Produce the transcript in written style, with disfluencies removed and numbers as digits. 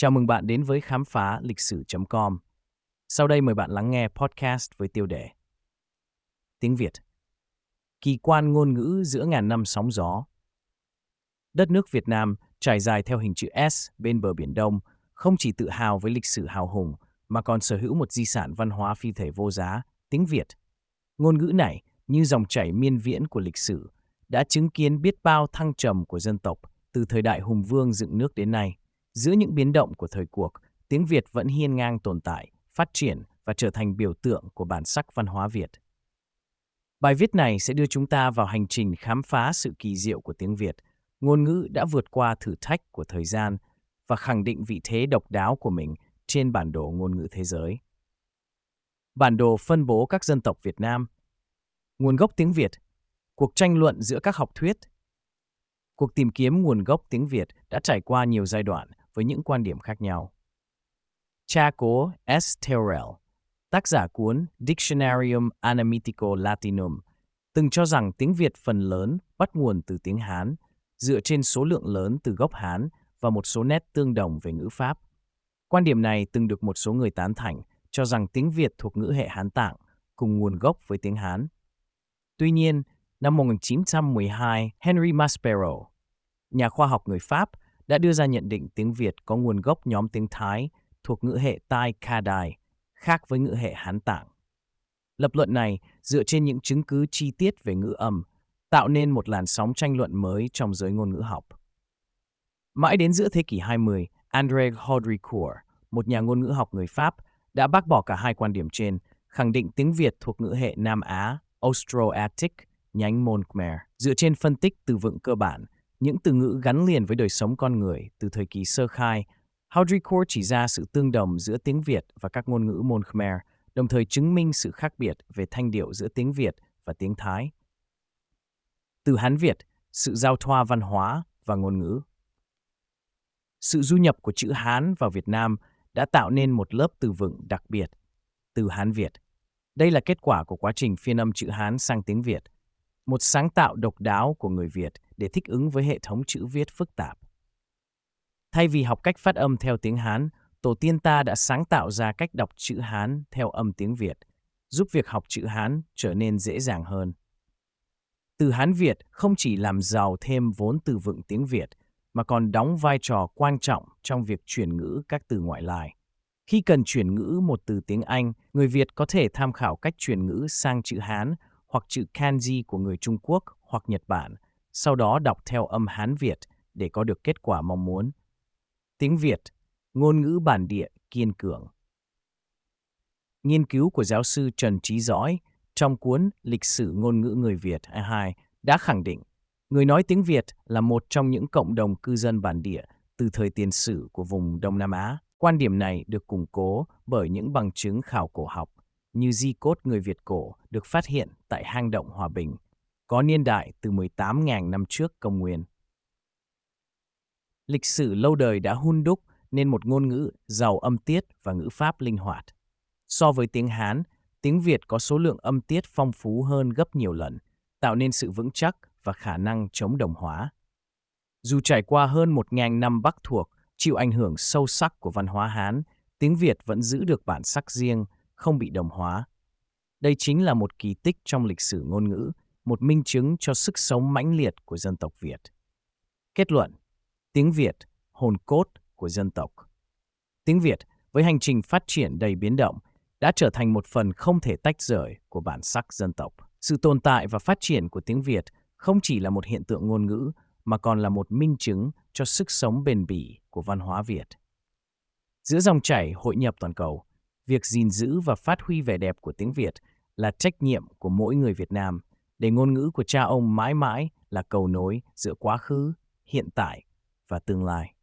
Chào mừng bạn đến với khám phá lịch sử.com. Sau đây mời bạn lắng nghe podcast với tiêu đề Tiếng Việt. Kỳ quan ngôn ngữ giữa ngàn năm sóng gió. Đất nước Việt Nam trải dài theo hình chữ S bên bờ Biển Đông không chỉ tự hào với lịch sử hào hùng mà còn sở hữu một di sản văn hóa phi thể vô giá, tiếng Việt. Ngôn ngữ này, như dòng chảy miên viễn của lịch sử, đã chứng kiến biết bao thăng trầm của dân tộc từ thời đại hùng vương dựng nước đến nay. Giữa những biến động của thời cuộc, tiếng Việt vẫn hiên ngang tồn tại, phát triển và trở thành biểu tượng của bản sắc văn hóa Việt. Bài viết này sẽ đưa chúng ta vào hành trình khám phá sự kỳ diệu của tiếng Việt, ngôn ngữ đã vượt qua thử thách của thời gian và khẳng định vị thế độc đáo của mình trên bản đồ ngôn ngữ thế giới. Bản đồ phân bố các dân tộc Việt Nam. Nguồn gốc tiếng Việt. Cuộc tranh luận giữa các học thuyết. Cuộc tìm kiếm nguồn gốc tiếng Việt đã trải qua nhiều giai đoạn với những quan điểm khác nhau. Cha cố S. Terrell, tác giả cuốn Dictionarium Anamitico Latinum, từng cho rằng tiếng Việt phần lớn bắt nguồn từ tiếng Hán, dựa trên số lượng lớn từ gốc Hán và một số nét tương đồng về ngữ pháp. Quan điểm này từng được một số người tán thành, cho rằng tiếng Việt thuộc ngữ hệ Hán Tạng, cùng nguồn gốc với tiếng Hán. Tuy nhiên, năm 1912, Henri Maspero, nhà khoa học người Pháp, đã đưa ra nhận định tiếng Việt có nguồn gốc nhóm tiếng Thái thuộc ngữ hệ Tai Kadai, khác với ngữ hệ Hán Tạng. Lập luận này dựa trên những chứng cứ chi tiết về ngữ âm, tạo nên một làn sóng tranh luận mới trong giới ngôn ngữ học. Mãi đến giữa thế kỷ 20, André Haudricourt, một nhà ngôn ngữ học người Pháp, đã bác bỏ cả hai quan điểm trên, khẳng định tiếng Việt thuộc ngữ hệ Nam Á, Austroasiatic, nhánh môn Khmer, dựa trên phân tích từ vựng cơ bản, những từ ngữ gắn liền với đời sống con người từ thời kỳ sơ khai. Haudricourt chỉ ra sự tương đồng giữa tiếng Việt và các ngôn ngữ môn Khmer, đồng thời chứng minh sự khác biệt về thanh điệu giữa tiếng Việt và tiếng Thái. Từ Hán Việt, sự giao thoa văn hóa và ngôn ngữ. Sự du nhập của chữ Hán vào Việt Nam đã tạo nên một lớp từ vựng đặc biệt, từ Hán Việt. Đây là kết quả của quá trình phiên âm chữ Hán sang tiếng Việt, một sáng tạo độc đáo của người Việt để thích ứng với hệ thống chữ viết phức tạp. Thay vì học cách phát âm theo tiếng Hán, tổ tiên ta đã sáng tạo ra cách đọc chữ Hán theo âm tiếng Việt, giúp việc học chữ Hán trở nên dễ dàng hơn. Từ Hán Việt không chỉ làm giàu thêm vốn từ vựng tiếng Việt, mà còn đóng vai trò quan trọng trong việc chuyển ngữ các từ ngoại lai. Khi cần chuyển ngữ một từ tiếng Anh, người Việt có thể tham khảo cách chuyển ngữ sang chữ Hán hoặc chữ Kanji của người Trung Quốc hoặc Nhật Bản, sau đó đọc theo âm Hán Việt để có được kết quả mong muốn. Tiếng Việt, ngôn ngữ bản địa kiên cường. Nghiên cứu của giáo sư Trần Trí Dõi trong cuốn Lịch sử ngôn ngữ người Việt 2 đã khẳng định người nói tiếng Việt là một trong những cộng đồng cư dân bản địa từ thời tiền sử của vùng Đông Nam Á. Quan điểm này được củng cố bởi những bằng chứng khảo cổ học như di cốt người Việt cổ được phát hiện tại hang động Hòa Bình, có niên đại từ 18.000 năm trước công nguyên. Lịch sử lâu đời đã hun đúc nên một ngôn ngữ giàu âm tiết và ngữ pháp linh hoạt. So với tiếng Hán, tiếng Việt có số lượng âm tiết phong phú hơn gấp nhiều lần, tạo nên sự vững chắc và khả năng chống đồng hóa. Dù trải qua hơn 1.000 năm Bắc thuộc, chịu ảnh hưởng sâu sắc của văn hóa Hán, tiếng Việt vẫn giữ được bản sắc riêng, không bị đồng hóa. Đây chính là một kỳ tích trong lịch sử ngôn ngữ, một minh chứng cho sức sống mãnh liệt của dân tộc Việt. Kết luận: tiếng Việt, hồn cốt của dân tộc. Tiếng Việt, với hành trình phát triển đầy biến động, đã trở thành một phần không thể tách rời của bản sắc dân tộc. Sự tồn tại và phát triển của tiếng Việt không chỉ là một hiện tượng ngôn ngữ, mà còn là một minh chứng cho sức sống bền bỉ của văn hóa Việt. Giữa dòng chảy hội nhập toàn cầu, việc gìn giữ và phát huy vẻ đẹp của tiếng Việt là trách nhiệm của mỗi người Việt Nam, để ngôn ngữ của cha ông mãi mãi là cầu nối giữa quá khứ, hiện tại và tương lai.